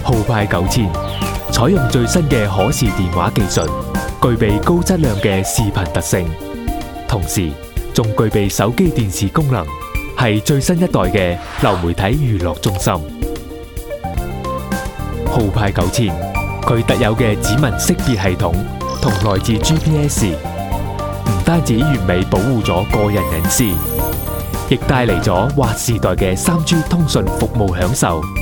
豪派9000採用最新嘅可視電話技術，具備高質量嘅視頻特性，同時仲具備手機電視功能，係最新一代嘅流媒體娛樂中心。豪派9000佢特有嘅指紋識別系統同來自 GPS， 唔單止完美保護咗個人隱私，亦帶嚟咗劃時代嘅3G 通訊服務享受。